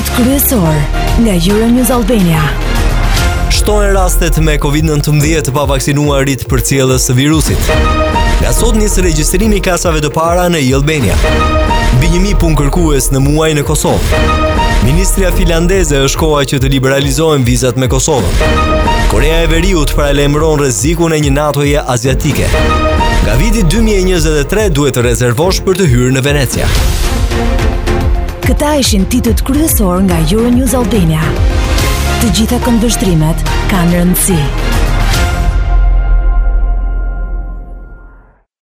Titit kryesor nga Euronews Albania. Shtohen rastet me COVID-19 të pavaksinuarit përcjellës së virusit. Nga sot nis regjistrimi i kasave të para në Albania. Mbi 1000 punë-kërkues në muaj në Kosovë. Ministria finlandeze është koha që të liberalizohen vizat me Kosovën. Korea e Veriut paralajmëron rrezikun e një NATO-je aziatike. Nga viti 2023 duhet të rezervosh për të hyrë në Venecia. Këta ishin titët kryesor nga Euronews Albania. Të gjitha këndvështrimet kanë rëndësi.